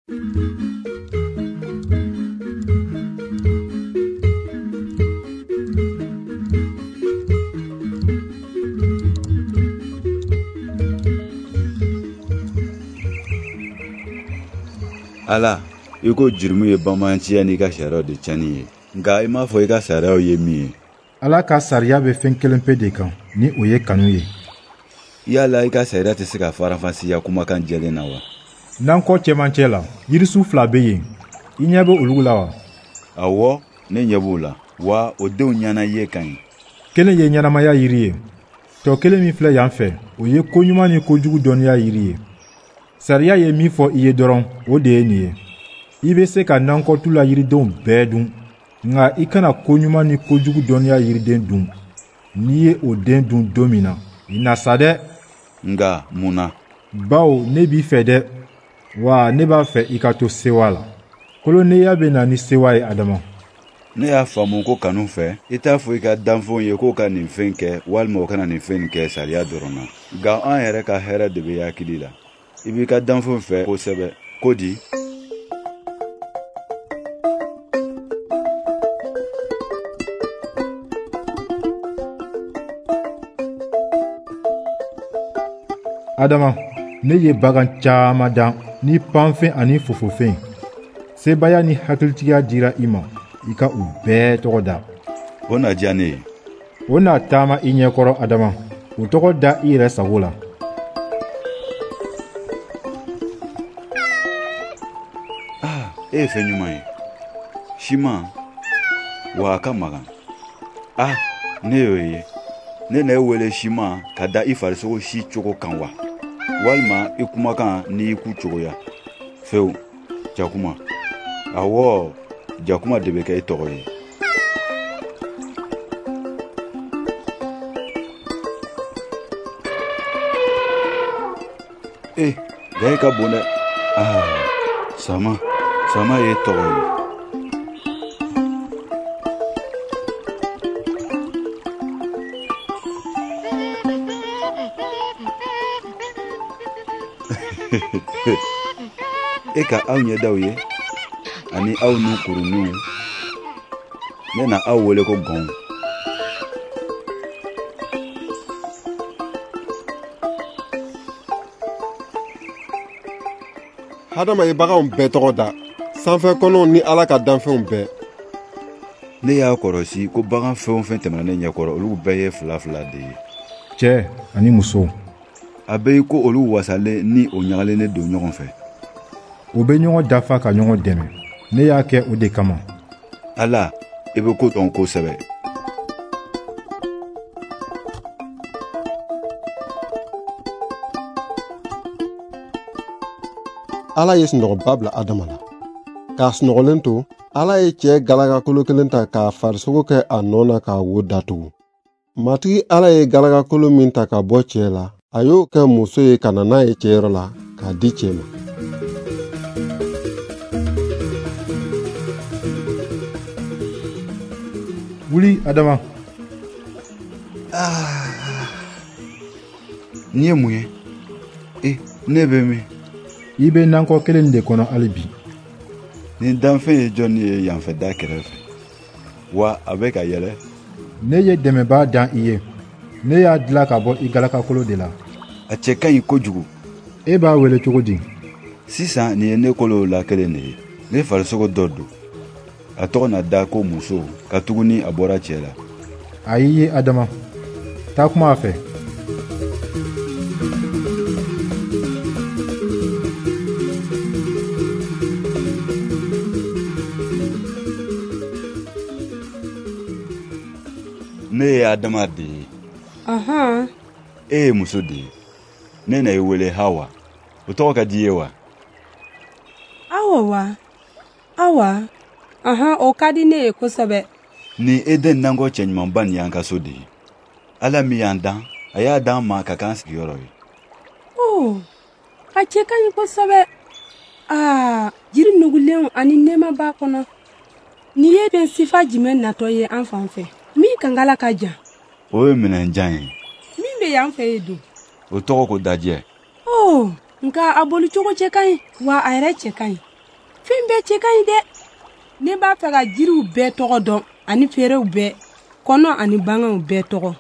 Ala, iko jurmu ye bamanciya ni ka sariyaw de cani ye. Nka I m'a fɔ I ka sariyaw ye min ye. Ala ka sariya bɛ fɛn kelen pe de kan, ni o ye kanu ye. Yala I ka sariya tɛ se ka faranfasiya kumakan jɛlen na wa? N'an kɔ cɛmancɛ la, yirisu 2 bɛ yen. I ɲɛ bɛ olu la wa? Awɔ, ne ɲɛ b'u la. Wa o denw ɲana ye kan ye. Kelen ye ɲɛnamaya yiri ye. Tɔ kelen min filɛ yan fɛ, o ye koɲuman ni kojugu dɔnniya yiri ye. Sariya ye min fɔ I ye dɔrɔn, o de ye nin ye. I bɛ se ka nankɔtula yiridenw bɛɛ dun, nka I kana koɲuman ni kojugu dɔnniya yiriden dun. N'i ye o den dun don min na, I na sa dɛ. Nka mun na? Bawo ne b'i fɛ dɛ, wa ne b'a fɛ I ka to sewa la. Kolonneya bɛ na ni sewa ye Adama. Ne y'a faamu ko kanu fɛ, I t'a fɔ I ka danfɛnw ye k'o ka nin fɛn kɛ walima o kana nin fɛn kɛ sariya dɔrɔn na. Nka an yɛrɛ ka hɛrɛ de bɛ hakili la. I b'i ka danfɛnw fɛ kosɛbɛ. Ko di? Adama, ne ye bagan caman dan ni panfɛn ani fofofɛn. Sebaya ni hakilitigiya dira I ma, I ka u bɛɛ tɔgɔ da. O na diya ne ye. O na taama I ɲɛkɔrɔ Adama. O tɔgɔ da I yɛrɛ sago la. E ye fɛn ɲuman ye. Siman, wa a ka magan. Ne y'o ye. Ne na wele siman ka da I farisogo si cogo kan wa? Walima I kumakan ni I ku cogoya. Fewu, Jakuma. Awɔ, Jakuma de bɛ kɛ I tɔgɔ ye. Gaya ka bon dɛ. Sama ye tɔgɔ ye. E ka aw ɲɛdaw ye ani aw nu kuruninw. Ne na aw wele ko gɔnw. Adama ye baganw bɛɛ tɔgɔ da, sanfɛ kɔnɔw ni Ala ka danfɛnw bɛɛ. Ne y'a kɔrɔsi ko bagan fɛn o fɛn tɛmɛna ne ɲɛkɔrɔ olu bɛɛ ye 2 de ye. Cɛ ani muso. A bɛ I ko olu wasalen ni o ɲagalenen don ɲɔgɔn fɛ. O bɛ ɲɔgɔn dafa ka ɲɔgɔn dɛmɛ. Ne y'a kɛ o de kama. Ala, I bɛ ko dɔn kosɛbɛ. Ala ye sunɔgɔba bila Adama la. K'a sunɔgɔlen to, Ala ye cɛ galagakolo kelen ta k'a farisogo kɛ a nɔ na k'a wo datugu. Matigi Ala ye galagakolo min ta ka bɔ cɛ la, a y'o kɛ muso ye ka na n'a ye cɛyɔrɔ la k'a di cɛ ma. Wuli Adama. Nin ye mun ye? Ne bɛ min? I bɛ nankɔ kelen de kɔnɔ hali bi. Nin danfɛn ye jɔnni ye yanfɛ da kɛrɛfɛ? Wa a bɛ ka yɛlɛ? Ne ye dɛmɛbaa dan I ye. Ne y'a dilan ka bɔ I galakakolo de la. A cɛ ka ɲi kojugu. E b'a wele cogo di? Sisan nin ye ne kolo la kelen de ye. Ne farisogo dɔ don. A tɔgɔ na da ko muso ka tuguni a bɔra cɛ la. A y'i ye Adama. Taa kuma a fɛ. Ne ye Adama de ye. E ye muso de ye. Ne na I wele Hawa. O tɔgɔ ka di ye wa? Awa. O ka di ne ye kosɛbɛ. Ni Eden nankɔ cɛ ɲumanba nin y'an ka so de ye. Ala min y'an dan, a y'a d'an ma ka k'an sigiyɔrɔ ye. A cɛ ka ɲi kosɛbɛ. Jiri nugulenw ani nɛɛma b'a kɔnɔ. Nin ye fɛn sifa jumɛn natɔ ye an fan fɛ? Min kankala ka jan. O ye minɛnjan ye. Min bɛ yan fɛ ye dun? O tɔgɔ ko dajɛ. Nka a boli cogo cɛ ka ɲi, wa a yɛrɛ cɛ ka ɲi. fɛn bɛɛ cɛ ka ɲi dɛ. Ne b'a fɛ ka jiriw bɛɛ tɔgɔ dɔn ani feerew bɛɛ, kɔnɔ ani bangew bɛɛ tɔgɔ.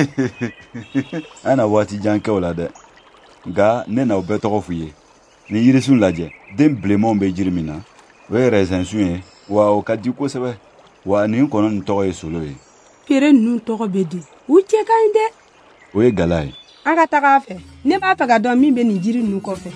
An na waati jan kɛ o la dɛ. Nka ne n'aw bɛɛ tɔgɔ f'u ye. Ni yirisun lajɛ, den bilenmanw bɛ jiri min na, o ye raisinsun ye, wa o ka di kosɛbɛ. Wa nin kɔnɔ nin tɔgɔ ye solo ye. Feere ninnu tɔgɔ bɛ di. U cɛ ka ɲi dɛ. O ye gala ye. An ka taga a fɛ. Ne b'a fɛ ka dɔn min bɛ nin jiri ninnu kɔfɛ.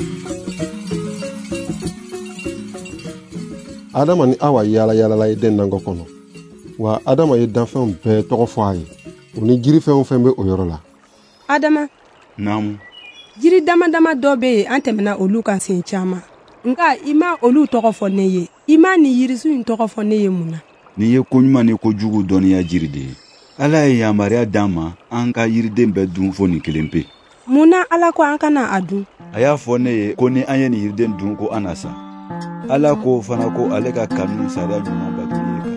Adama ni Awa yala ye den nankɔ kɔnɔ. Wa Adama ye danfɛnw bɛɛ tɔgɔ fɔ a ye. O ni jiri fɛn o fɛn bɛ o yɔrɔ la. Adama. Naamu. Jiri dama dɔ bɛ yen an tɛmɛna olu kan sen caman. Nka i ma olu tɔgɔ fɔ ne ye. I ma nin yirisun in tɔgɔ fɔ ne ye mun na? Nin ye koɲuman ni kojugu dɔnniya jiri de ye. Ala ye yamaruya d'an ma an ka yiriden bɛɛ dun fo nin kelen pe. Mun na Ala ko an kana a dun? A y'a fɔ ne ye ko ni an ye nin yiriden dun ko an na sa. Ala ko fana ko ale ka kanu sariya ɲuman batoli ye kan.